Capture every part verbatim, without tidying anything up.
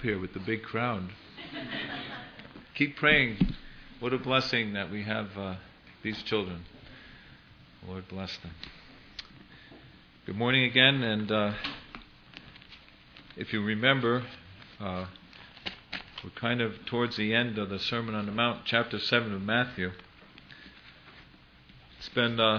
here with the big crowd. Keep praying. What a blessing that we have uh, these children. Lord bless them. Good morning again, and uh, if you remember, uh, we're kind of towards the end of the Sermon on the Mount, chapter seven of Matthew. It's been, uh,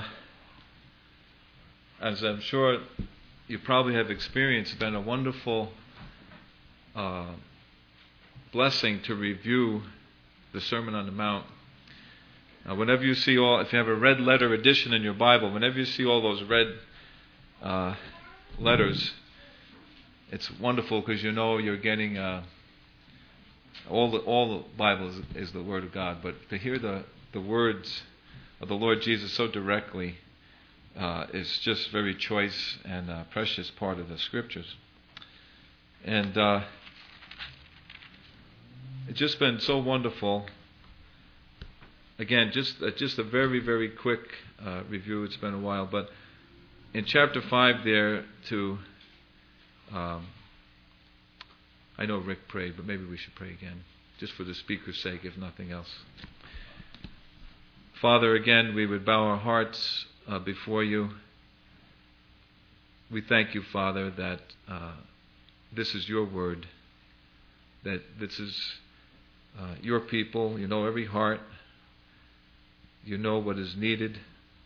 as I'm sure you probably have experienced, been a wonderful uh, blessing to review the Sermon on the Mount. Uh, whenever you see all, if you have a red letter edition in your Bible, whenever you see all those red uh, letters, it's wonderful because you know you're getting uh, all the all the Bible is, is the Word of God. But to hear the the words of the Lord Jesus so directly uh, is just very choice and uh, precious part of the Scriptures. And uh, it's just been so wonderful. Again, just uh, just a very, very quick uh, review. It's been a while. But in chapter five there, to, um, I know Rick prayed, but maybe we should pray again, just for the speaker's sake, if nothing else. Father, again, we would bow our hearts uh, before you. We thank you, Father, that uh, this is your word, that this is uh, your people. You know every heart. You know what is needed.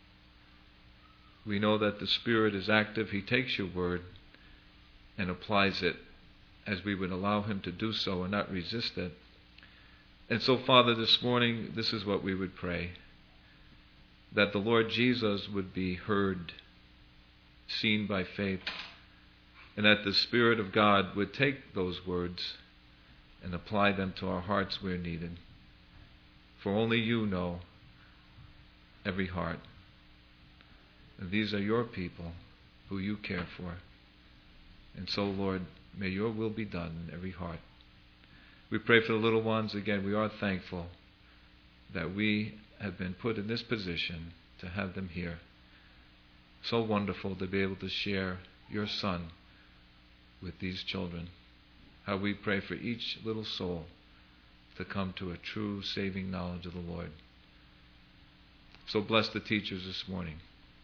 We know that the Spirit is active. He takes your word and applies it as we would allow him to do so and not resist it. And so, Father, this morning, this is what we would pray. That the Lord Jesus would be heard, seen by faith, and that the Spirit of God would take those words and apply them to our hearts where needed. For only you know every heart. And these are your people who you care for. And so, Lord, may your will be done in every heart. We pray for the little ones. Again, we are thankful that we have been put in this position to have them here. So wonderful to be able to share your Son with these children. How we pray for each little soul to come to a true saving knowledge of the Lord. So bless the teachers this morning.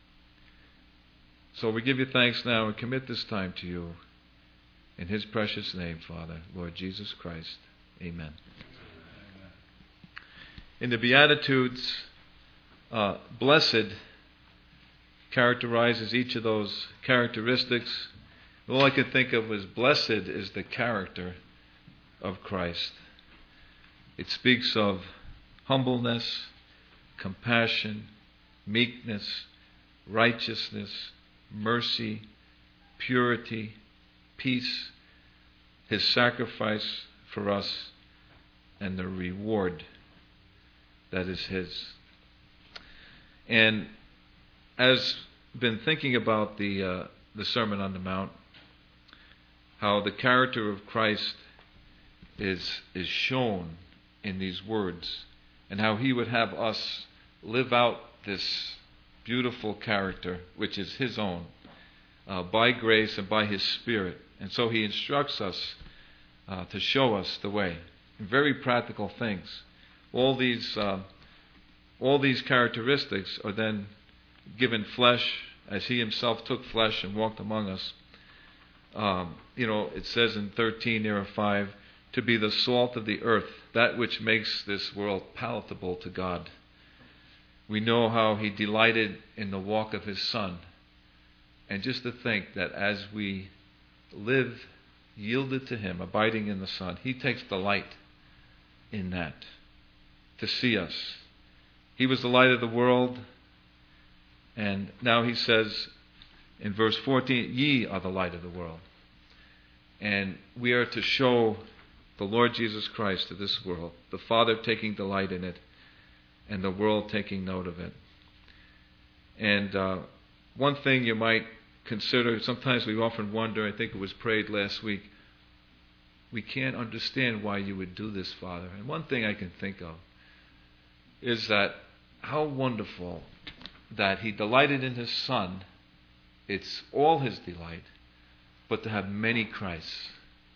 So we give you thanks now and commit this time to you. In his precious name, Father, Lord Jesus Christ. Amen. In the Beatitudes, uh, blessed characterizes each of those characteristics. All I could think of was blessed is the character of Christ. It speaks of humbleness, compassion, meekness, righteousness, mercy, purity, peace, his sacrifice for us, and the reward that is his. And as been thinking about the uh, the Sermon on the Mount, how the character of Christ is is shown in these words, and how he would have us live out this beautiful character, which is his own, uh, by grace and by his Spirit. And so he instructs us uh, to show us the way. Very practical things. All these, uh, all these characteristics are then given flesh, as he himself took flesh and walked among us. Um, you know, it says in thirteen, near five, to be the salt of the earth, that which makes this world palatable to God. We know how he delighted in the walk of his Son. And just to think that as we live yielded to him, abiding in the Son, he takes delight in that, to see us. He was the light of the world, and now he says in verse fourteen, ye are the light of the world. And we are to show the Lord Jesus Christ to this world, the Father taking delight in it, and the world taking note of it. And uh, one thing you might consider, sometimes we often wonder, I think it was prayed last week, we can't understand why you would do this, Father. And one thing I can think of is that how wonderful that he delighted in his Son. It's all his delight, but to have many Christs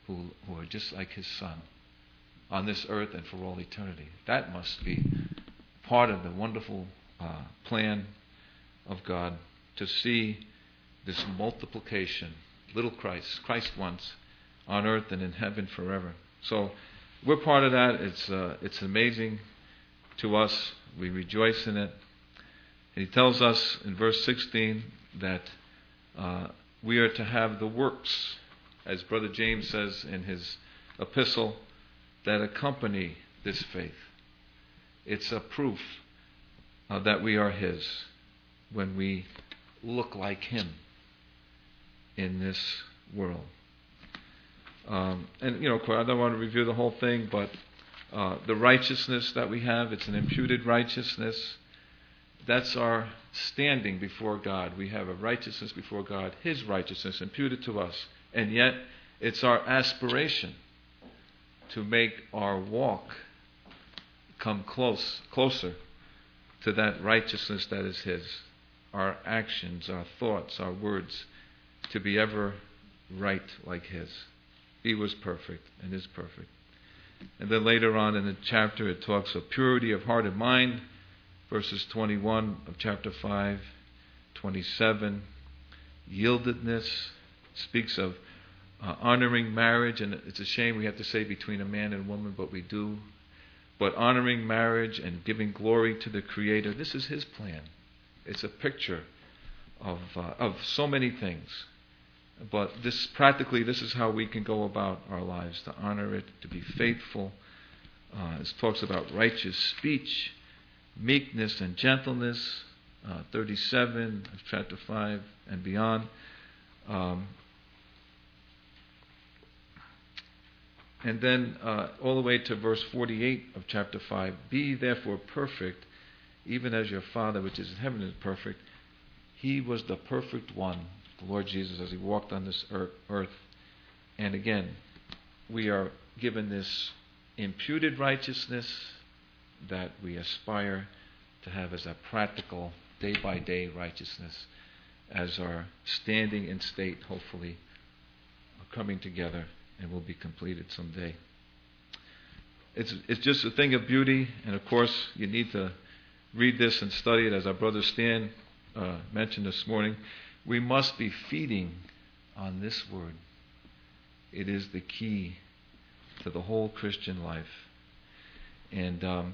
who, who are just like his Son on this earth and for all eternity. That must be part of the wonderful uh, plan of God, to see this multiplication, little Christ, Christ once, on earth and in heaven forever. So we're part of that. It's uh, it's amazing to us. We rejoice in it. And he tells us in verse sixteen that uh, we are to have the works, as Brother James says in his epistle, that accompany this faith. It's a proof uh, that we are his when we look like him in this world. Um, and, you know, I don't want to review the whole thing, but uh, the righteousness that we have, it's an imputed righteousness. That's our standing before God. We have a righteousness before God, his righteousness imputed to us. And yet, it's our aspiration to make our walk come close, closer to that righteousness that is his. Our actions, our thoughts, our words, to be ever right like his. He was perfect and is perfect. And then later on in the chapter it talks of purity of heart and mind, verses twenty-one of chapter five, twenty-seven, yieldedness, speaks of uh, honoring marriage, and it's a shame we have to say between a man and woman, but we do. But honoring marriage and giving glory to the Creator, this is his plan. It's a picture of uh, of so many things. But this practically, this is how we can go about our lives, to honor it, to be faithful. Uh, it talks about righteous speech, meekness and gentleness, uh, thirty-seven of chapter five and beyond. Um, and then uh, all the way to verse forty-eight of chapter five. Be therefore perfect, even as your Father which is in heaven is perfect. He was the perfect one, the Lord Jesus, as he walked on this earth. And again, we are given this imputed righteousness that we aspire to have as a practical, day-by-day righteousness, as our standing in state, hopefully, are coming together and will be completed someday. It's it's just a thing of beauty, and of course, you need to read this and study it, as our brother Stan uh, mentioned this morning. We must be feeding on this word. It is the key to the whole Christian life. And, um,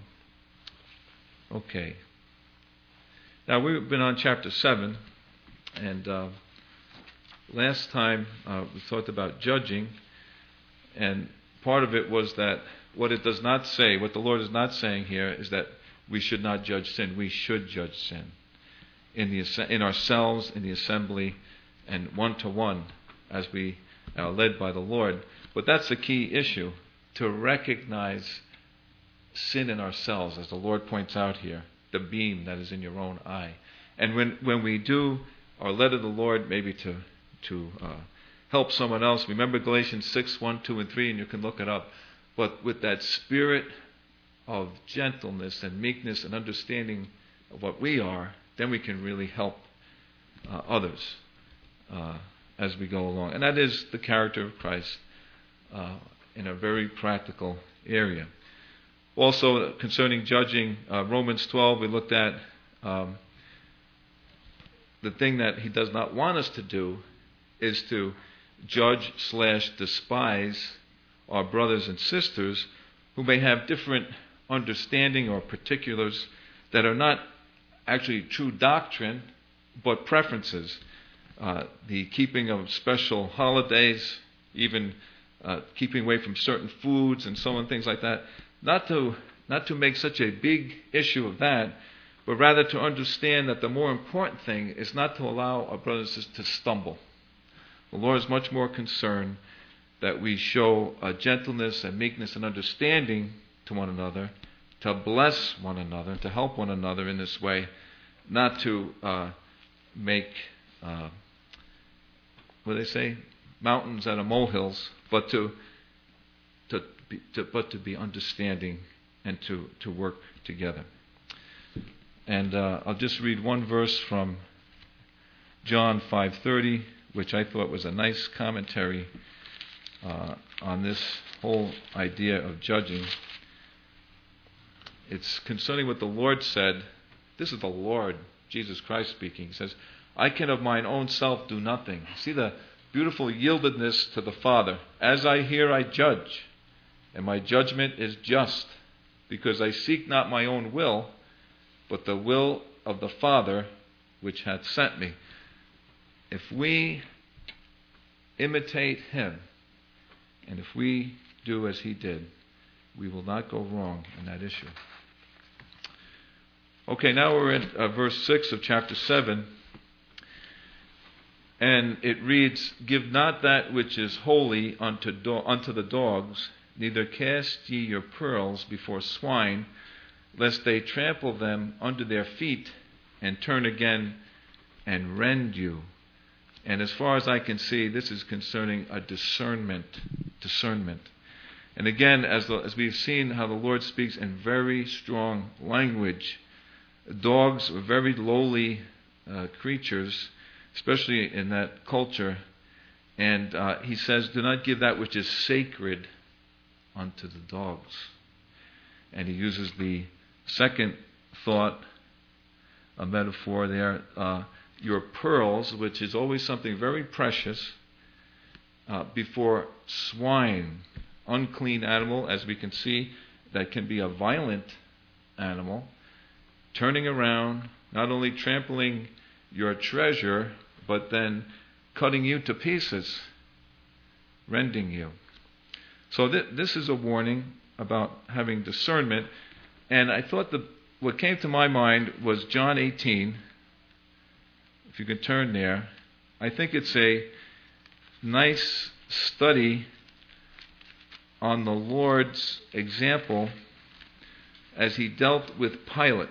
okay. Now, we've been on chapter seven, and uh, last time uh, we talked about judging, and part of it was that what it does not say, what the Lord is not saying here, is that we should not judge sin. We should judge sin in the in ourselves, in the assembly, and one-to-one as we are led by the Lord. But that's the key issue, to recognize sin in ourselves, as the Lord points out here, the beam that is in your own eye. And when, when we do, are led of the Lord maybe to, to uh, help someone else. Remember Galatians six, one, two, and three, and you can look it up. But with that spirit of gentleness and meekness and understanding of what we are, then we can really help uh, others uh, as we go along. And that is the character of Christ uh, in a very practical area. Also, concerning judging, uh, Romans twelve, we looked at um, the thing that he does not want us to do is to judge slash despise our brothers and sisters who may have different understanding or particulars that are not actually true doctrine, but preferences. Uh, the keeping of special holidays, even uh, keeping away from certain foods and so on, things like that. Not to not to make such a big issue of that, but rather to understand that the more important thing is not to allow our brothers and sisters to stumble. The Lord is much more concerned that we show a gentleness and meekness and understanding to one another, to bless one another, to help one another in this way, not to uh, make, uh, what do they say, mountains out of molehills, but to, to, be, to but to be understanding and to, to work together. And uh, I'll just read one verse from John five thirty, which I thought was a nice commentary uh, on this whole idea of judging. It's concerning what the Lord said. This is the Lord, Jesus Christ speaking. He says, I can of mine own self do nothing. See the beautiful yieldedness to the Father. As I hear, I judge, and my judgment is just, because I seek not my own will, but the will of the Father which hath sent me. If we imitate Him, and if we do as He did, we will not go wrong in that issue. Okay, now we're in uh, verse six of chapter seven. And it reads, Give not that which is holy unto, do- unto the dogs, neither cast ye your pearls before swine, lest they trample them under their feet, and turn again and rend you. And as far as I can see, this is concerning a discernment. Discernment. And again, as, the, as we've seen how the Lord speaks in very strong language, dogs are very lowly uh, creatures, especially in that culture. And uh, he says, do not give that which is sacred unto the dogs. And he uses the second thought, a metaphor there, uh, your pearls, which is always something very precious, uh, before swine, unclean animal, as we can see, that can be a violent animal, turning around, not only trampling your treasure, but then cutting you to pieces, rending you. So th- this is a warning about having discernment. And I thought the what came to my mind was John eighteen. If you can turn there. I think it's a nice study on the Lord's example as He dealt with Pilate.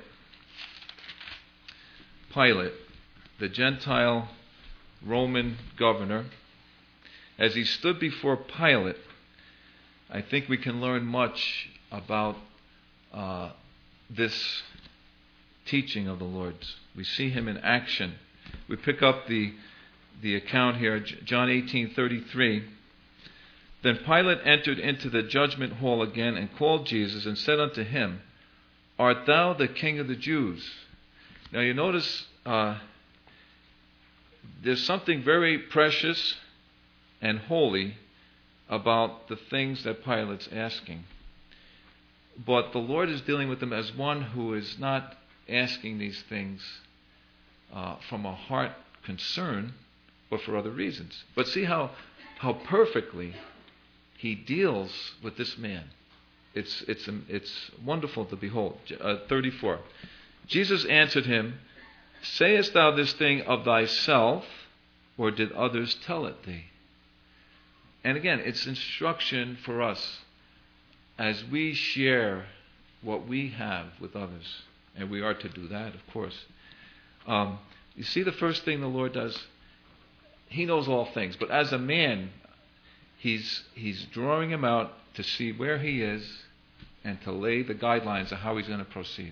Pilate, the Gentile Roman governor, as he stood before Pilate, I think we can learn much about uh, this teaching of the Lord's. We see Him in action. We pick up the the account here, John eighteen thirty-three. Then Pilate entered into the judgment hall again and called Jesus and said unto him, Art thou the King of the Jews? Now you notice uh, there's something very precious and holy about the things that Pilate's asking. But the Lord is dealing with him as one who is not asking these things uh, from a heart concern, but for other reasons. But see how how perfectly He deals with this man. It's it's it's wonderful to behold. Uh, thirty-four. Jesus answered him, Sayest thou this thing of thyself, or did others tell it thee? And again, it's instruction for us as we share what we have with others. And we are to do that, of course. Um, you see the first thing the Lord does? He knows all things. But as a man, he's he's drawing him out to see where he is and to lay the guidelines of how he's going to proceed.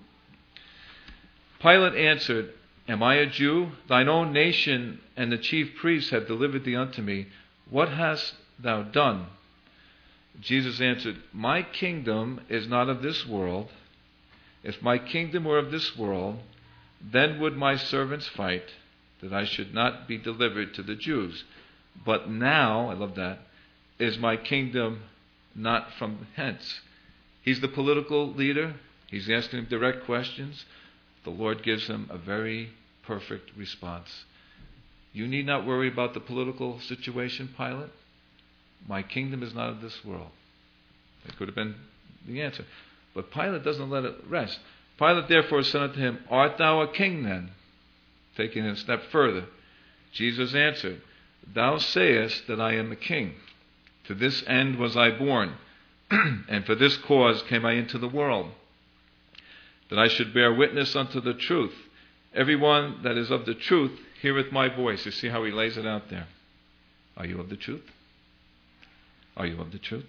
Pilate answered, Am I a Jew? Thine own nation and the chief priests have delivered thee unto me. What hast thou done? Jesus answered, My kingdom is not of this world. If my kingdom were of this world, then would my servants fight, that I should not be delivered to the Jews. But now, I love that, is my kingdom not from hence. He's the political leader. He's asking him direct questions. The Lord gives him a very perfect response. You need not worry about the political situation, Pilate. My kingdom is not of this world. That could have been the answer. But Pilate doesn't let it rest. Pilate therefore said unto him, Art thou a king then? Taking it a step further. Jesus answered, Thou sayest that I am a king. To this end was I born, and for this cause came I into the world, that I should bear witness unto the truth. Everyone that is of the truth heareth my voice. You see how he lays it out there. Are you of the truth? Are you of the truth?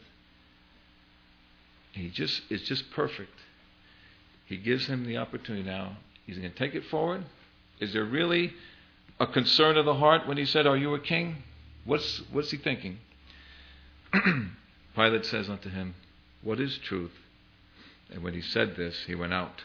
He just it's just perfect. He gives him the opportunity now. He's going to take it forward. Is there really a concern of the heart when he said, Are you a king? What's what's he thinking? Pilate says unto him, What is truth? And when he said this, he went out.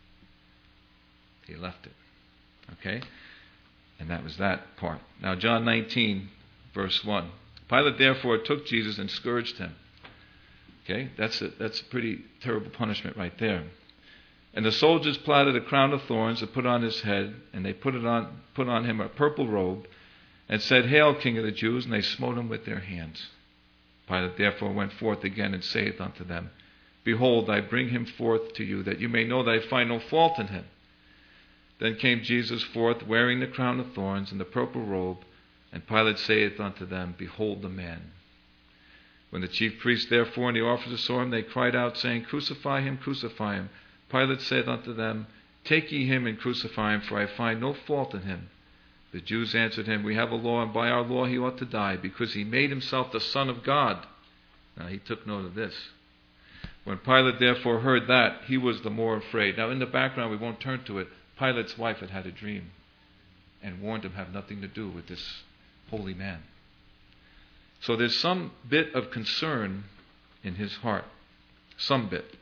He left it. Okay? And that was that part. Now, John nineteen, verse one. Pilate therefore took Jesus and scourged him. Okay? That's a, that's a pretty terrible punishment right there. And the soldiers plaited a crown of thorns and put on his head, and they put it on put on him a purple robe, and said, Hail, King of the Jews! And they smote him with their hands. Pilate therefore went forth again and saith unto them, Behold, I bring him forth to you, that you may know that I find no fault in him. Then came Jesus forth, wearing the crown of thorns and the purple robe, and Pilate saith unto them, Behold the man. When the chief priests therefore and the officers saw him, they cried out, saying, Crucify him, crucify him. Pilate said unto them, Take ye him and crucify him, for I find no fault in him. The Jews answered him, We have a law, and by our law he ought to die, because he made himself the Son of God. Now he took note of this. When Pilate therefore heard that, he was the more afraid. Now in the background, we won't turn to it, Pilate's wife had had a dream and warned him, have nothing to do with this holy man. So there's some bit of concern in his heart. Some bit.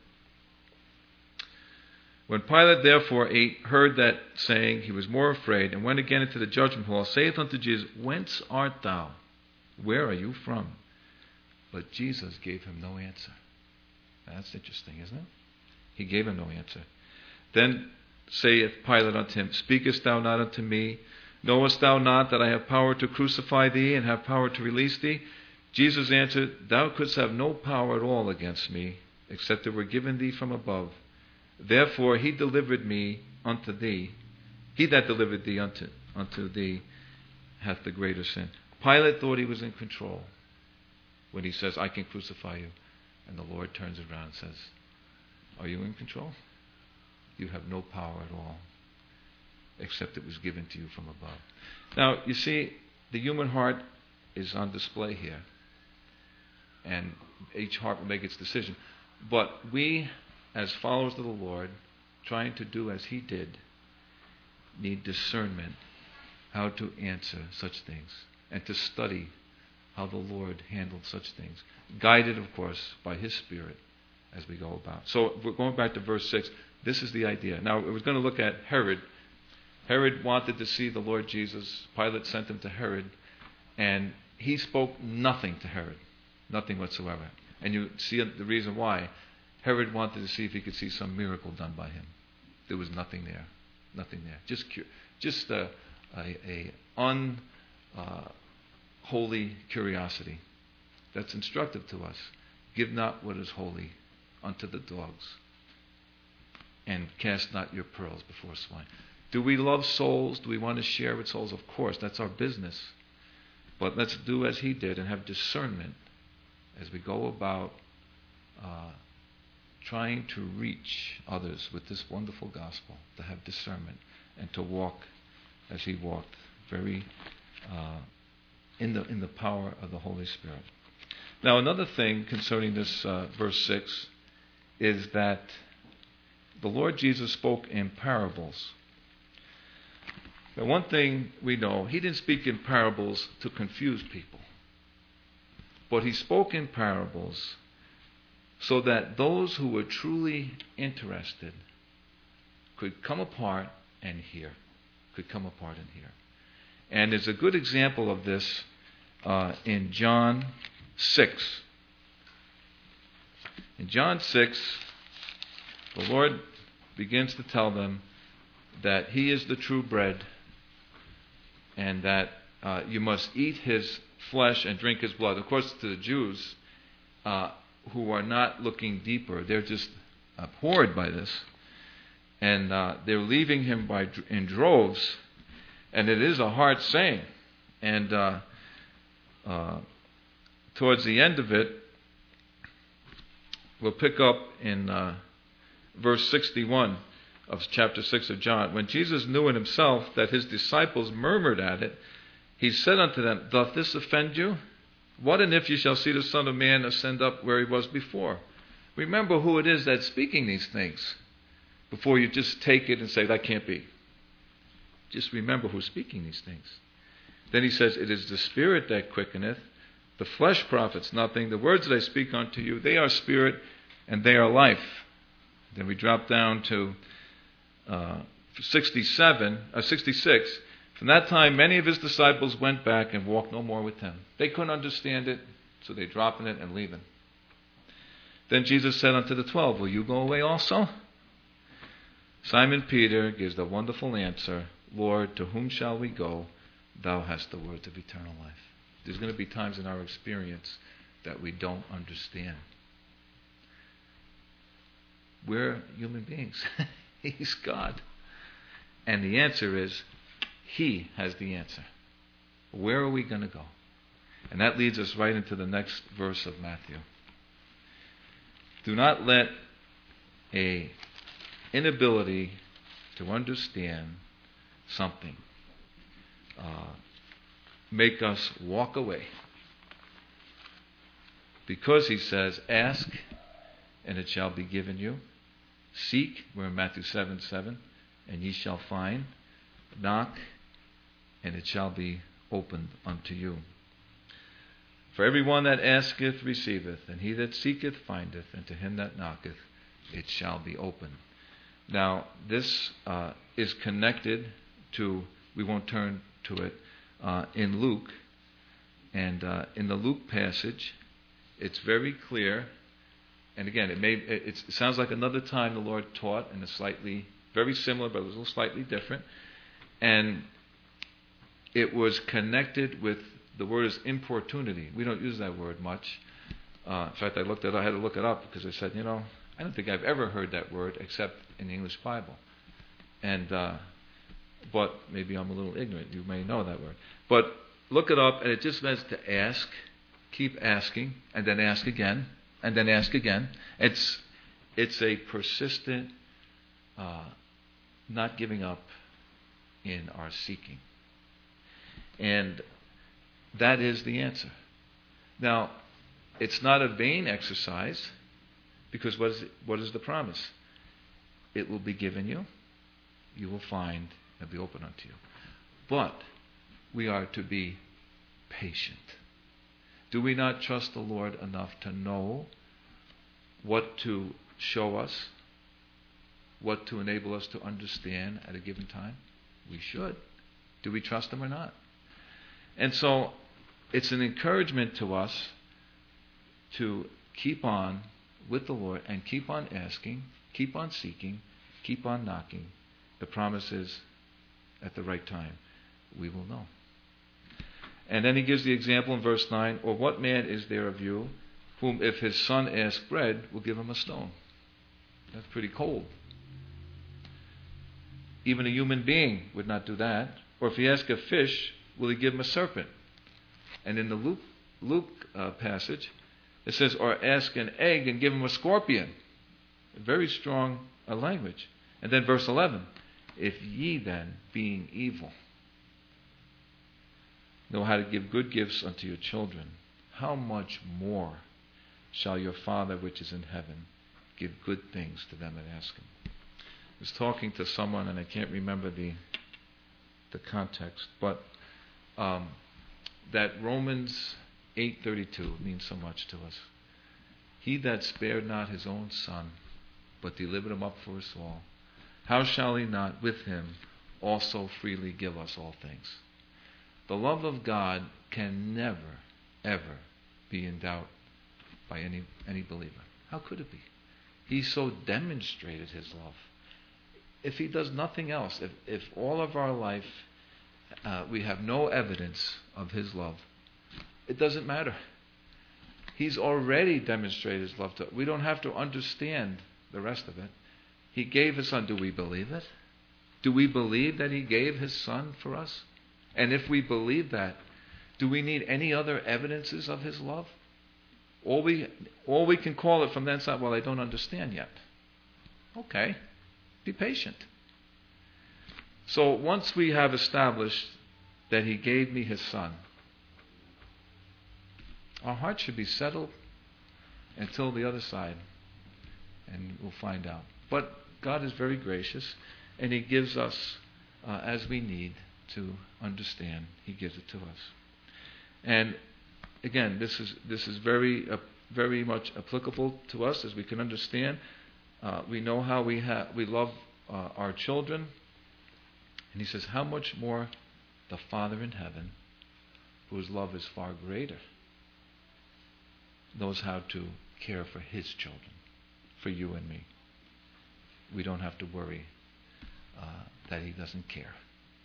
When Pilate therefore ate, heard that saying, he was more afraid, and went again into the judgment hall, saith unto Jesus, Whence art thou? Where are you from? But Jesus gave him no answer. Now, that's interesting, isn't it? He gave him no answer. Then saith Pilate unto him, Speakest thou not unto me? Knowest thou not that I have power to crucify thee, and have power to release thee? Jesus answered, Thou couldst have no power at all against me, except it were given thee from above. Therefore he delivered me unto thee. He that delivered thee unto, unto thee hath the greater sin. Pilate thought he was in control when he says, I can crucify you. And the Lord turns around and says, Are you in control? You have no power at all, except it was given to you from above. Now, you see, the human heart is on display here. And each heart will make its decision. But we, as followers of the Lord, trying to do as he did, need discernment how to answer such things and to study how the Lord handled such things, guided, of course, by his Spirit as we go about. So we're going back to verse six. This is the idea. Now, we're going to look at Herod. Herod wanted to see the Lord Jesus. Pilate sent him to Herod, and he spoke nothing to Herod, nothing whatsoever. And you see the reason why. Herod wanted to see if he could see some miracle done by him. There was nothing there, nothing there. Just, just a, a, a un, uh, holy curiosity. That's instructive to us. Give not what is holy unto the dogs, and cast not your pearls before swine. Do we love souls? Do we want to share with souls? Of course, that's our business. But let's do as he did and have discernment as we go about uh, trying to reach others with this wonderful gospel, to have discernment and to walk as he walked, very uh, in the in the power of the Holy Spirit. Now, another thing concerning this uh, verse six is that the Lord Jesus spoke in parables. Now, one thing we know, he didn't speak in parables to confuse people, but he spoke in parables so that those who were truly interested could come apart and hear, could come apart and hear. And there's a good example of this uh, in John six. In John six, the Lord begins to tell them that he is the true bread, and that uh, you must eat his flesh and drink his blood. Of course, to the Jews uh, who are not looking deeper, they're just abhorred by this. And uh, they're leaving him by in droves. And it is a hard saying. And uh, uh, towards the end of it, we'll pick up in uh, verse sixty-one of chapter six of John. When Jesus knew in himself that his disciples murmured at it, he said unto them, Doth this offend you? What and if you shall see the Son of Man ascend up where he was before? Remember who it is that's speaking these things before you just take it and say, that can't be. Just remember who's speaking these things. Then he says, It is the Spirit that quickeneth, The flesh profits nothing. The words that I speak unto you, they are spirit and they are life. Then we drop down to uh, sixty-seven, uh, sixty-six. From that time, many of his disciples went back and walked no more with him. They couldn't understand it, so they dropping it and leaving. Then Jesus said unto the twelve, will you go away also? Simon Peter gives the wonderful answer, Lord, to whom shall we go? Thou hast the words of eternal life. There's going to be times in our experience that we don't understand. We're human beings. He's God. And the answer is, He has the answer. Where are we going to go? And that leads us right into the next verse of Matthew. Do not let a inability to understand something uh, make us walk away. Because he says, ask and it shall be given you. Seek, we're in Matthew seven seven, and ye shall find. Knock, and it shall be opened unto you. For everyone that asketh receiveth, and he that seeketh findeth, and to him that knocketh it shall be opened. Now, this uh, is connected to, we won't turn to it, uh, in Luke. And uh, in the Luke passage, it's very clear. And again, it may it sounds like another time the Lord taught in a slightly, very similar, but it was a little slightly different. And it was connected with, the word is importunity. We don't use that word much. Uh, in fact, I looked at, I had to look it up because I said, you know, I don't think I've ever heard that word except in the English Bible. And uh, but maybe I'm a little ignorant. You may know that word. But look it up, and it just means to ask, keep asking, and then ask again, and then ask again. It's it's a persistent, uh, not giving up in our seeking. And that is the answer. Now, it's not a vain exercise, because what is it, what is the promise? It will be given you, you will find, and be open unto you. But we are to be patient. Do we not trust the Lord enough to know what to show us, what to enable us to understand at a given time? We should. Do we trust Him or not? And so it's an encouragement to us to keep on with the Lord and keep on asking, keep on seeking, keep on knocking. The promise is, at the right time, we will know. And then he gives the example in verse nine, or what man is there of you whom if his son asks bread, will give him a stone? That's pretty cold. Even a human being would not do that. Or if he asks a fish, will he give him a serpent? And in the Luke, Luke uh, passage, it says, or ask an egg and give him a scorpion. Very strong uh, language. And then verse eleven, if ye then, being evil, know how to give good gifts unto your children, how much more shall your Father which is in heaven give good things to them that ask Him? I was talking to someone, and I can't remember the the context, but um, that Romans eight thirty-two means so much to us. He that spared not his own Son, but delivered him up for us all, how shall He not with Him also freely give us all things? The love of God can never, ever be in doubt by any any believer. How could it be? He so demonstrated His love. If He does nothing else, if, if all of our life uh, we have no evidence of His love, it doesn't matter. He's already demonstrated His love to us. We don't have to understand the rest of it. He gave His Son. Do we believe it? Do we believe that He gave His Son for us? And if we believe that, do we need any other evidences of His love? All we all we can call it from then on, well, I don't understand yet. Okay, be patient. So once we have established that He gave me His Son, our heart should be settled until the other side, and we'll find out. But God is very gracious, and He gives us uh, as we need to understand. He gives it to us. And again, this is this is very uh, very much applicable to us as we can understand. Uh, we know how we ha- we love uh, our children, and he says, how much more the Father in heaven, whose love is far greater, knows how to care for his children, for you and me. We don't have to worry uh, that he doesn't care.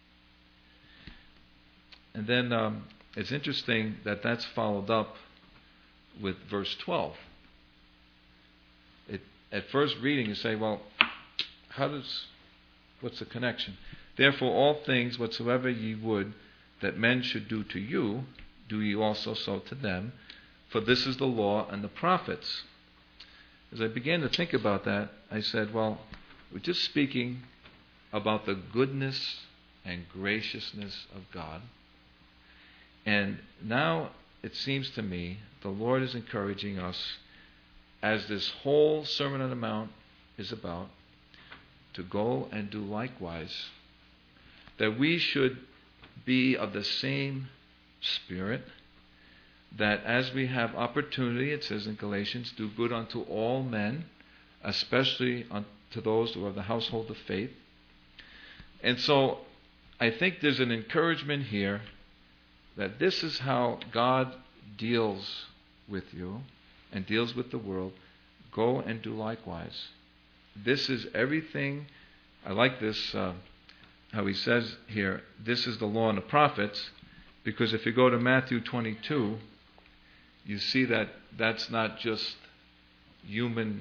And then um, it's interesting that that's followed up with verse twelve. It, at first reading, you say, well, how does, what's the connection? Therefore, all things whatsoever ye would that men should do to you, do ye also so to them, for this is the law and the prophets. As I began to think about that, I said, well, we're just speaking about the goodness and graciousness of God. And now it seems to me the Lord is encouraging us, as this whole Sermon on the Mount is about, to go and do likewise. That we should be of the same spirit, that as we have opportunity, it says in Galatians, do good unto all men, especially unto those who are of the household of faith. And so I think there's an encouragement here that this is how God deals with you and deals with the world. Go and do likewise. This is everything. I like this, uh, how he says here, this is the law and the prophets, because if you go to Matthew twenty-two, you see that that's not just human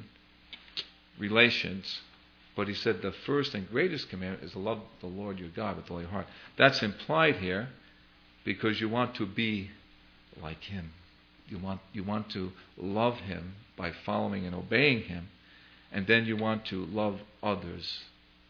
relations, but he said the first and greatest commandment is to love the Lord your God with all your heart. That's implied here, because you want to be like him. You want you want to love him by following and obeying him, and then you want to love others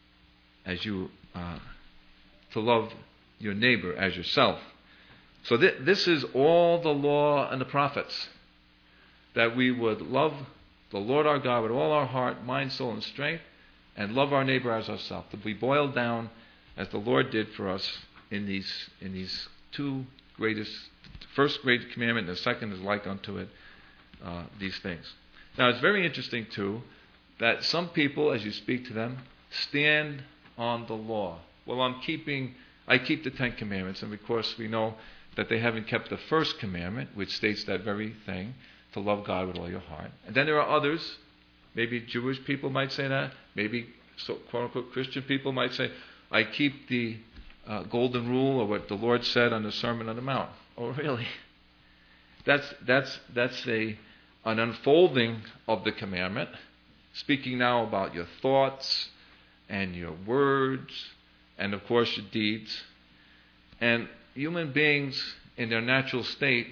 as you uh, to love your neighbor as yourself. So th- this is all the law and the prophets, that we would love the Lord our God with all our heart, mind, soul, and strength, and love our neighbor as ourselves. To be boiled down as the Lord did for us in these in these two greatest, the first great commandment and the second is like unto it, uh, these things. Now it's very interesting too that some people, as you speak to them, stand on the law. Well, I'm keeping, I keep the Ten Commandments, and of course we know that they haven't kept the first commandment, which states that very thing, to love God with all your heart. And then there are others, maybe Jewish people might say that, maybe so, quote-unquote Christian people might say, I keep the uh, golden rule, or what the Lord said on the Sermon on the Mount. Oh, really? That's that's that's a an unfolding of the commandment, speaking now about your thoughts and your words and, of course, your deeds. And human beings in their natural state,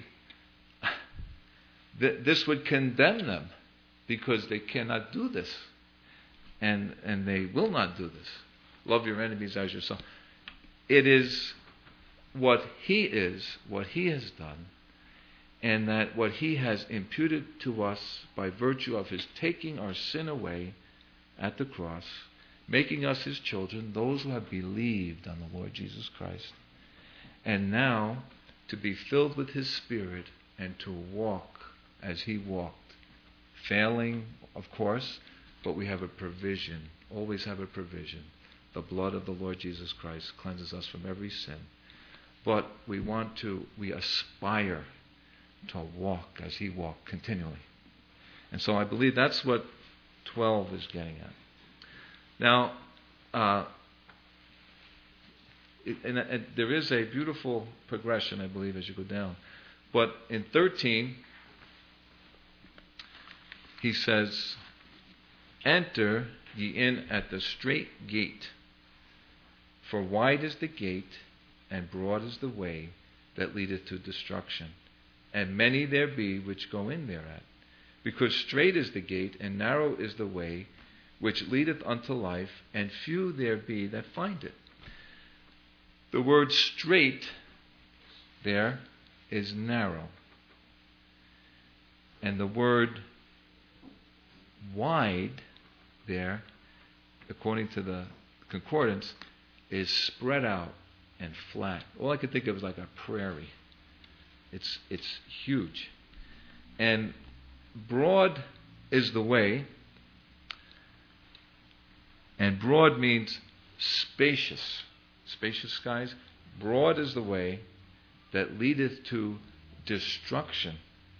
th- this would condemn them because they cannot do this. And and they will not do this. Love your enemies as yourself. It is what he is, what he has done, and that what he has imputed to us by virtue of his taking our sin away at the cross, making us his children, those who have believed on the Lord Jesus Christ, and now to be filled with his Spirit and to walk as he walked, failing, of course, but we have a provision, always have a provision. The blood of the Lord Jesus Christ cleanses us from every sin. But we want to, we aspire to walk as he walked continually. And so I believe that's what twelve is getting at. Now, uh, it, and, and there is a beautiful progression, I believe, as you go down. But in thirteen, he says, enter ye in at the strait gate, for wide is the gate, and broad is the way that leadeth to destruction, and many there be which go in thereat. Because strait is the gate, and narrow is the way which leadeth unto life, and few there be that find it. The word strait there is narrow. And the word wide there, according to the concordance, is spread out and flat. All I could think of is like a prairie. It's, it's huge. And broad is the way, and broad means spacious. Spacious skies. Broad is the way that leadeth to destruction,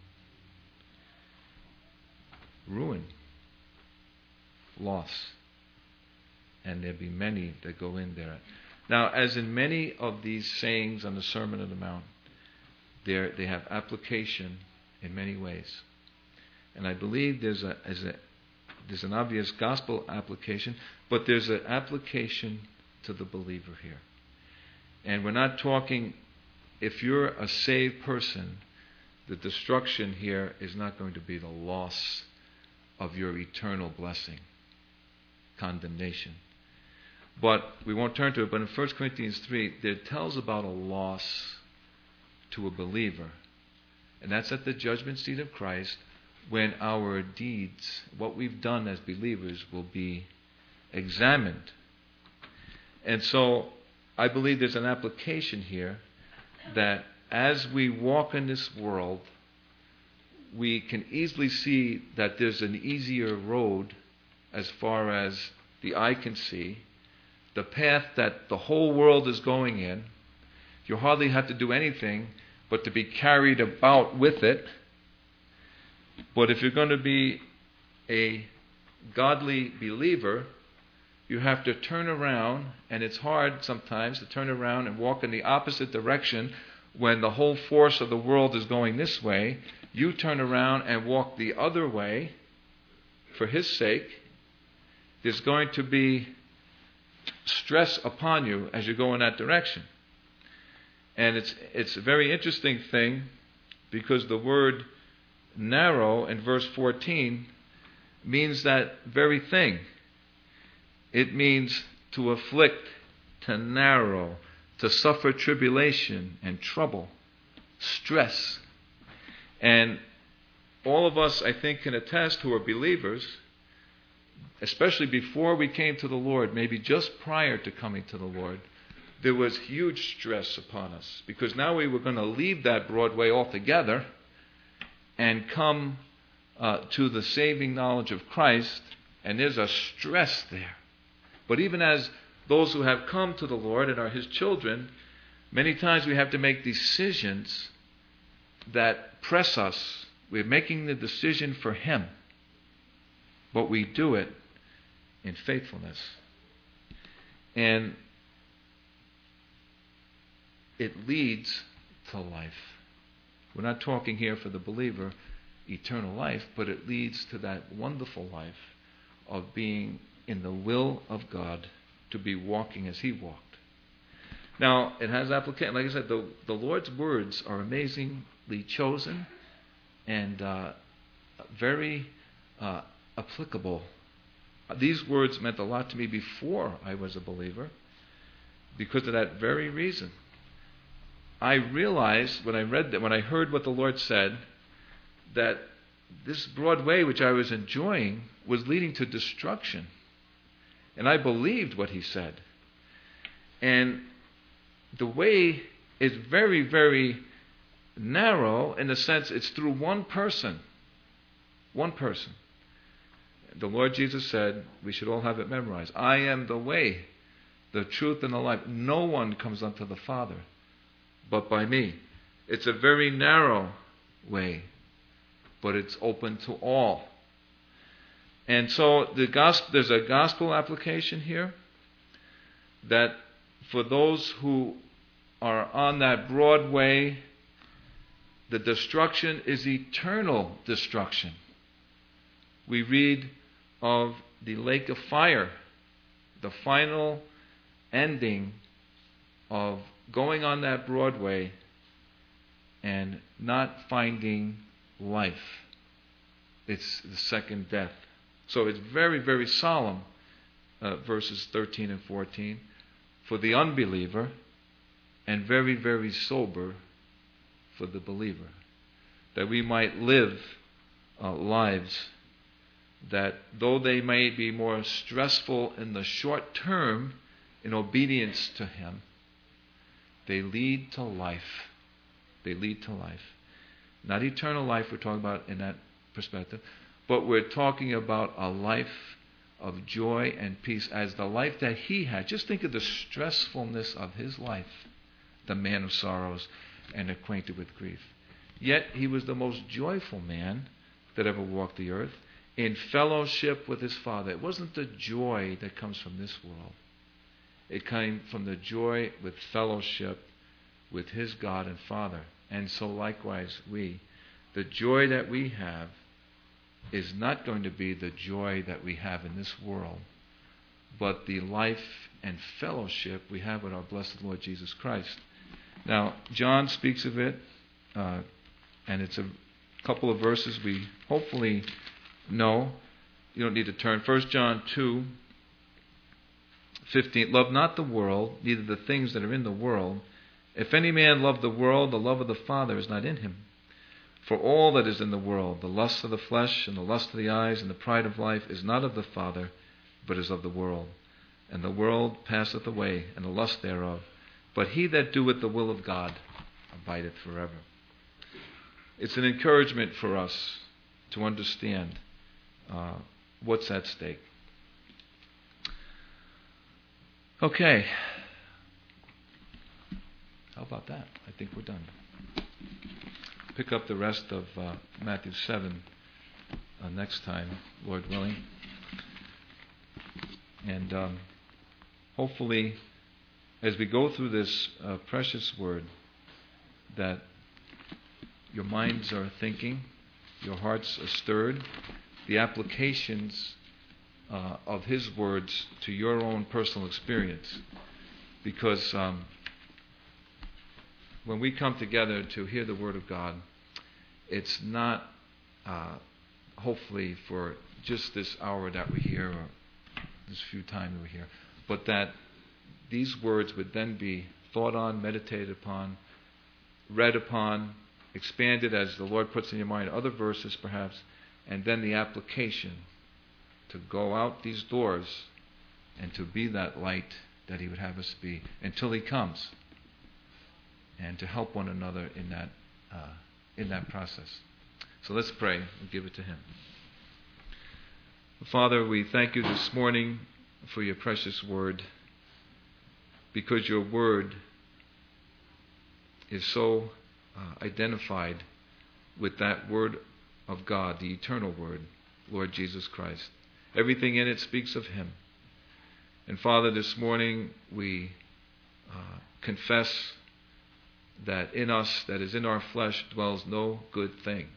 ruin, loss. And there be many that go in there. Now, as in many of these sayings on the Sermon on the Mount, there they have application in many ways. And I believe there's a, as a there's an obvious gospel application, but there's an application to the believer here. And we're not talking, if you're a saved person, the destruction here is not going to be the loss of your eternal blessing, condemnation. But we won't turn to it, but in First Corinthians three, it tells about a loss to a believer. And that's at the judgment seat of Christ, when our deeds, what we've done as believers, will be examined. And so I believe there's an application here that as we walk in this world, we can easily see that there's an easier road as far as the eye can see, the path that the whole world is going in. You hardly have to do anything but to be carried about with it. But if you're going to be a godly believer, you have to turn around, and it's hard sometimes to turn around and walk in the opposite direction when the whole force of the world is going this way. You turn around and walk the other way for His sake. There's going to be stress upon you as you go in that direction. And it's it's a very interesting thing, because the word narrow in verse fourteen means that very thing. It means to afflict, to narrow, to suffer tribulation and trouble, stress. And all of us, I think, can attest who are believers, especially before we came to the Lord, maybe just prior to coming to the Lord, there was huge stress upon us, because now we were going to leave that broad way altogether and come uh, to the saving knowledge of Christ, and there's a stress there. But even as those who have come to the Lord and are His children, many times we have to make decisions that press us. We're making the decision for Him, but we do it in faithfulness. And it leads to life. We're not talking here for the believer eternal life, but it leads to that wonderful life of being in the will of God, to be walking as He walked. Now, it has application. Like I said, the, the Lord's words are amazingly chosen and uh, very uh, applicable. These words meant a lot to me before I was a believer, because of that very reason. I realized when I read that, when I heard what the Lord said, that this broad way which I was enjoying was leading to destruction. And I believed what He said. And the way is very, very narrow, in the sense it's through one person. One person. The Lord Jesus said, we should all have it memorized, I am the way, the truth, and the life. No one comes unto the Father but by me. It's a very narrow way, but it's open to all. And so the gospel, there's a gospel application here, that for those who are on that broad way, the destruction is eternal destruction. We read of the lake of fire, the final ending of going on that broad way and not finding life. It's the second death. So it's very, very solemn, uh, verses thirteen and fourteen, for the unbeliever, and very, very sober for the believer. That we might live uh, lives that, though they may be more stressful in the short term in obedience to Him, they lead to life. They lead to life. Not eternal life we're talking about in that perspective, but we're talking about a life of joy and peace as the life that he had. Just think of the stressfulness of his life, the man of sorrows and acquainted with grief. Yet he was the most joyful man that ever walked the earth, in fellowship with his Father. It wasn't the joy that comes from this world. It came from the joy with fellowship with his God and Father. And so likewise we. The joy that we have is not going to be the joy that we have in this world, but the life and fellowship we have with our blessed Lord Jesus Christ. Now, John speaks of it, uh, and it's a couple of verses we hopefully know. You don't need to turn. First John two fifteen. Love not the world, neither the things that are in the world. If any man love the world, the love of the Father is not in him. For all that is in the world, the lust of the flesh and the lust of the eyes and the pride of life, is not of the Father, but is of the world. And the world passeth away, and the lust thereof. But he that doeth the will of God abideth forever. It's an encouragement for us to understand uh, what's at stake. Okay. How about that? I think we're done. Pick up the rest of uh, Matthew seven uh, next time, Lord willing. And um, hopefully, as we go through this uh, precious word, that your minds are thinking, your hearts are stirred, the applications uh, of his words to your own personal experience. Because um, when we come together to hear the word of God, it's not uh, hopefully for just this hour that we're here, or this few time that we're here, but that these words would then be thought on, meditated upon, read upon, expanded as the Lord puts in your mind other verses perhaps, and then the application to go out these doors and to be that light that he would have us be until he comes, and to help one another in that uh, in that process. So let's pray and give it to him. Father, we thank you this morning for your precious word, because your word is so uh, identified with that word of God, the eternal word, Lord Jesus Christ. Everything in it speaks of him. And Father, this morning we uh, confess that in us, that is in our flesh, dwells no good thing.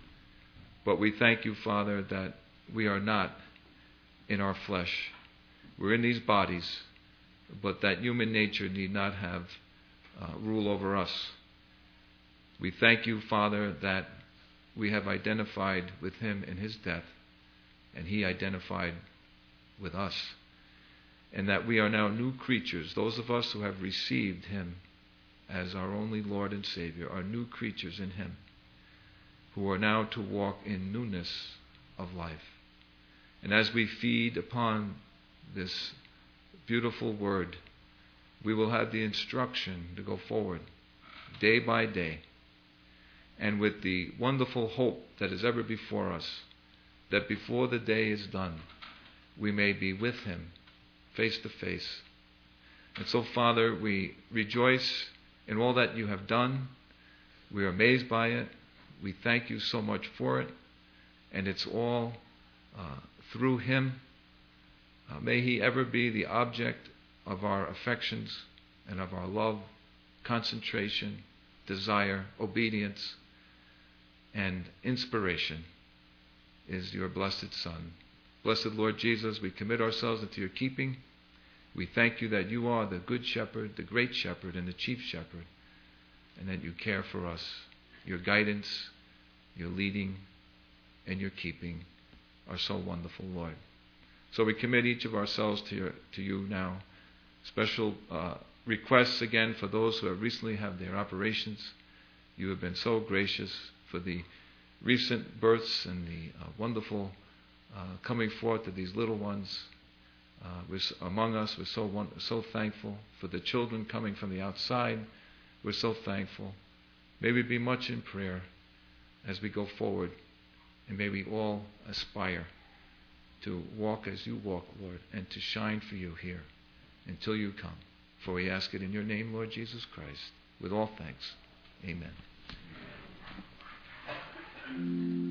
But we thank you, Father, that we are not in our flesh. We're in these bodies, but that human nature need not have uh, rule over us. We thank you, Father, that we have identified with him in his death, and he identified with us, and that we are now new creatures. Those of us who have received him as our only Lord and Savior are new creatures in him, who are now to walk in newness of life. And as we feed upon this beautiful word, we will have the instruction to go forward day by day, and with the wonderful hope that is ever before us, that before the day is done, we may be with him face to face. And so, Father, we rejoice in all that you have done. We are amazed by it. We thank you so much for it. And it's all uh, through him. Uh, may he ever be the object of our affections and of our love, concentration, desire, obedience, and inspiration is your blessed Son. Blessed Lord Jesus, we commit ourselves into your keeping. We thank you that you are the good shepherd, the great shepherd, and the chief shepherd, and that you care for us. Your guidance, your leading, and your keeping are so wonderful, Lord. So we commit each of ourselves to, your, to you now. Special uh, requests again for those who have recently had their operations. You have been so gracious for the recent births and the uh, wonderful uh, coming forth of these little ones. Uh, we're, among us, we're so so thankful for the children coming from the outside. We're so thankful May we be much in prayer as we go forward, and may we all aspire to walk as you walk, Lord, and to shine for you here until you come. For we ask it in your name, Lord Jesus Christ, with all thanks. Amen.